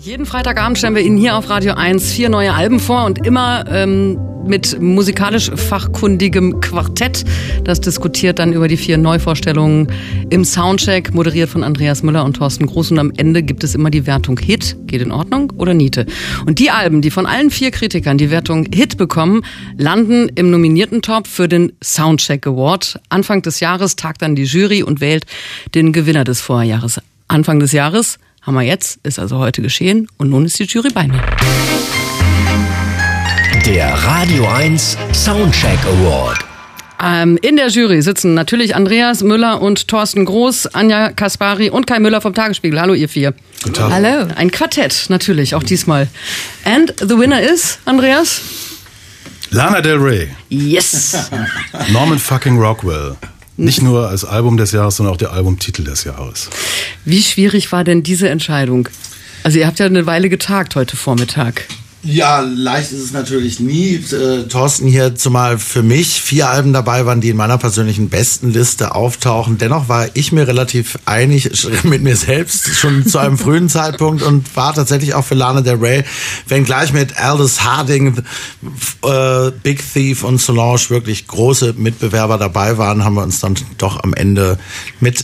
Jeden Freitagabend stellen wir Ihnen hier auf Radio 1 4 neue Alben vor und immer mit musikalisch fachkundigem Quartett. Das diskutiert dann über die 4 Neuvorstellungen im Soundcheck, moderiert von Andreas Müller und Thorsten Groß. Und am Ende gibt es immer die Wertung Hit, geht in Ordnung oder Niete. Und die Alben, die von allen 4 Kritikern die Wertung Hit bekommen, landen im nominierten Top für den Soundcheck Award. Anfang des Jahres tagt dann die Jury und wählt den Gewinner des Vorjahres. Anfang des Jahres haben wir jetzt, ist also heute geschehen und nun ist die Jury bei mir. Der Radio 1 Soundcheck Award. In der Jury sitzen natürlich Andreas Müller und Thorsten Groß, Anja Kaspari und Kai Müller vom Tagesspiegel. Hallo ihr 4. Guten Tag. Hallo. Ein Quartett natürlich, auch diesmal. And the winner is, Andreas? Lana Del Rey. Yes. Norman fucking Rockwell. Nicht nur als Album des Jahres, sondern auch der Albumtitel des Jahres. Wie schwierig war denn diese Entscheidung? Also ihr habt ja eine Weile getagt heute Vormittag. Ja, leicht ist es natürlich nie. Thorsten hier, zumal für mich 4 Alben dabei waren, die in meiner persönlichen Bestenliste auftauchen. Dennoch war ich mir relativ einig mit mir selbst schon zu einem frühen Zeitpunkt und war tatsächlich auch für Lana Del Rey, wenngleich mit Aldous Harding, Big Thief und Solange wirklich große Mitbewerber dabei waren, haben wir uns dann doch am Ende mit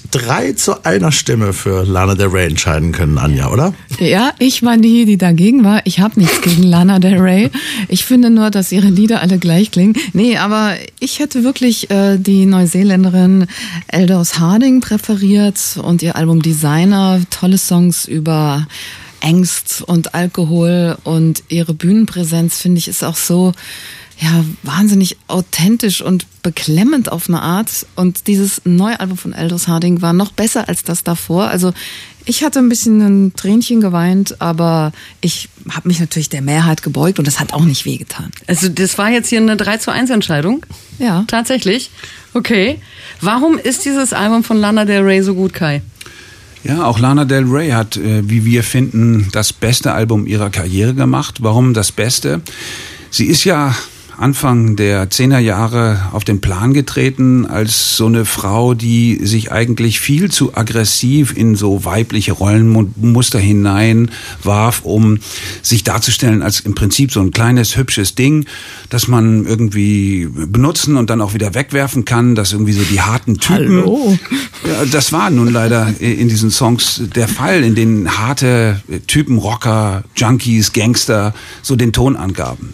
3:1 Stimme für Lana Del Rey entscheiden können, Anja, oder? Ja, ich war die dagegen war. Ich habe nichts gegen Lana Del Rey. Ich finde nur, dass ihre Lieder alle gleich klingen. Nee, aber ich hätte wirklich die Neuseeländerin Aldous Harding präferiert und ihr Album Designer. Tolle Songs über Angst und Alkohol und ihre Bühnenpräsenz, finde ich, ist auch so wahnsinnig authentisch und beklemmend auf eine Art. Und dieses neue Album von Aldous Harding war noch besser als das davor. Also ich hatte ein bisschen ein Tränchen geweint, aber ich habe mich natürlich der Mehrheit gebeugt und das hat auch nicht wehgetan. Also das war jetzt hier eine 3:1 Entscheidung? Ja. Tatsächlich? Okay. Warum ist dieses Album von Lana Del Rey so gut, Kai? Ja, auch Lana Del Rey hat, wie wir finden, das beste Album ihrer Karriere gemacht. Warum das Beste? Sie ist ja Anfang der 10er Jahre auf den Plan getreten als so eine Frau, die sich eigentlich viel zu aggressiv in so weibliche Rollenmuster hineinwarf, um sich darzustellen als im Prinzip so ein kleines, hübsches Ding, das man irgendwie benutzen und dann auch wieder wegwerfen kann, dass irgendwie so die harten Typen. Hallo. Ja, das war nun leider in diesen Songs der Fall, in denen harte Typen, Rocker, Junkies, Gangster so den Ton angaben.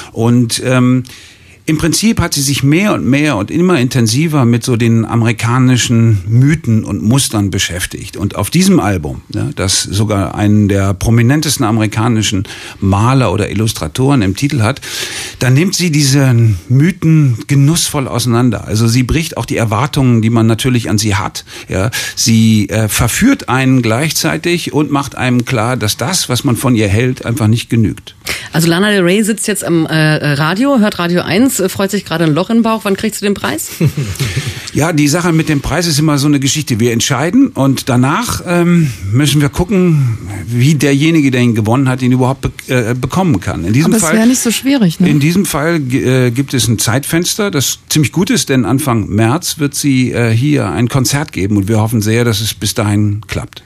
Und im Prinzip hat sie sich mehr und mehr und immer intensiver mit so den amerikanischen Mythen und Mustern beschäftigt. Und auf diesem Album, das sogar einen der prominentesten amerikanischen Maler oder Illustratoren im Titel hat, da nimmt sie diese Mythen genussvoll auseinander. Also sie bricht auch die Erwartungen, die man natürlich an sie hat. Ja, sie verführt einen gleichzeitig und macht einem klar, dass das, was man von ihr hält, einfach nicht genügt. Also Lana Del Rey sitzt jetzt am Radio, hört Radio 1, freut sich gerade ein Loch im Bauch. Wann kriegst du den Preis? Ja, die Sache mit dem Preis ist immer so eine Geschichte. Wir entscheiden und danach müssen wir gucken, wie derjenige, der ihn gewonnen hat, ihn überhaupt bekommen kann. In diesem Aber es wäre nicht so schwierig, ne? In diesem Fall gibt es ein Zeitfenster, das ziemlich gut ist, denn Anfang März wird sie hier ein Konzert geben und wir hoffen sehr, dass es bis dahin klappt.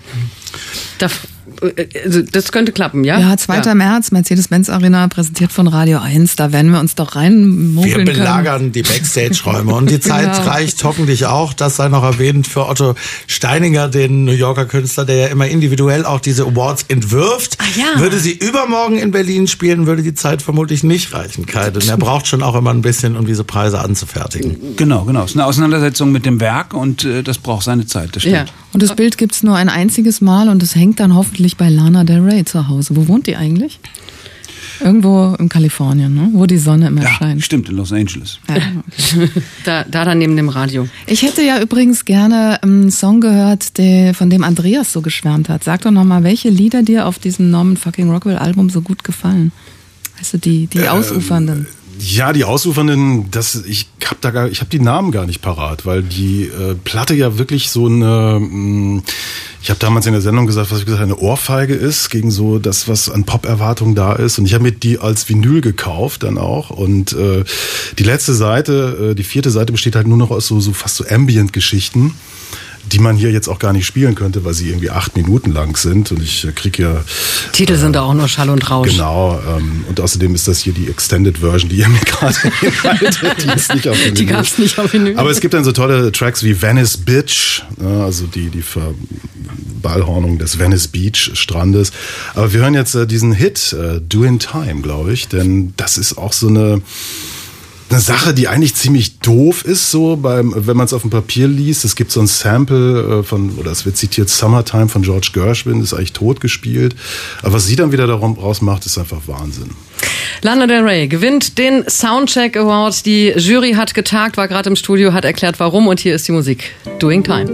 Also das könnte klappen, ja? Ja, 2. März, Mercedes-Benz Arena, präsentiert von Radio 1. Da werden wir uns doch reinmogeln können. Wir belagern die Backstage-Räume und die Zeit reicht hoffentlich auch, das sei noch erwähnt, für Otto Steininger, den New Yorker Künstler, der ja immer individuell auch diese Awards entwirft. Ach ja. Würde sie übermorgen in Berlin spielen, würde die Zeit vermutlich nicht reichen, Kai. Denn er braucht schon auch immer ein bisschen, um diese Preise anzufertigen. Genau. Es ist eine Auseinandersetzung mit dem Werk und das braucht seine Zeit, das stimmt. Ja. Und das Bild gibt's nur ein einziges Mal und es hängt dann hoffentlich bei Lana Del Rey zu Hause. Wo wohnt die eigentlich? Irgendwo in Kalifornien, ne? Wo die Sonne immer scheint. Ja, stimmt, in Los Angeles. Ja, okay. Da neben dem Radio. Ich hätte ja übrigens gerne einen Song gehört, von dem Andreas so geschwärmt hat. Sag doch nochmal, welche Lieder dir auf diesem Norman fucking Rockwell Album so gut gefallen? Weißt du, die ausufernden. Ja, die Ausufernden, ich habe die Namen gar nicht parat, weil die Platte ja wirklich so eine, ich habe damals in der Sendung gesagt, eine Ohrfeige ist gegen so das, was an Pop-Erwartungen da ist. Und ich habe mir die als Vinyl gekauft dann auch. Und die letzte Seite, die 4. Seite besteht halt nur noch aus so fast so Ambient-Geschichten. die man hier jetzt auch gar nicht spielen könnte, weil sie irgendwie 8 Minuten lang sind und ich kriege ja... Titel sind da auch nur Schall und Rausch. Genau, und außerdem ist das hier die Extended Version, die ihr mir gerade hinhaltet, die ist nicht auf Vinyl. Die gab's nicht auf Vinyl. Aber es gibt dann so tolle Tracks wie Venice Bitch, also die Verballhornung des Venice Beach Strandes. Aber wir hören jetzt diesen Hit, Do in Time, glaube ich, denn das ist auch so eine Sache, die eigentlich ziemlich doof ist, so wenn man es auf dem Papier liest. Es gibt so ein Sample oder es wird zitiert, Summertime von George Gershwin, das ist eigentlich tot gespielt. Aber was sie dann wieder daraus macht, ist einfach Wahnsinn. Lana Del Rey gewinnt den Soundcheck Award. Die Jury hat getagt, war gerade im Studio, hat erklärt, warum. Und hier ist die Musik. Doing Time.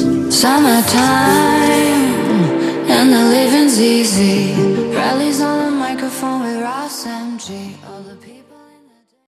Summertime and the living's easy. Rallies on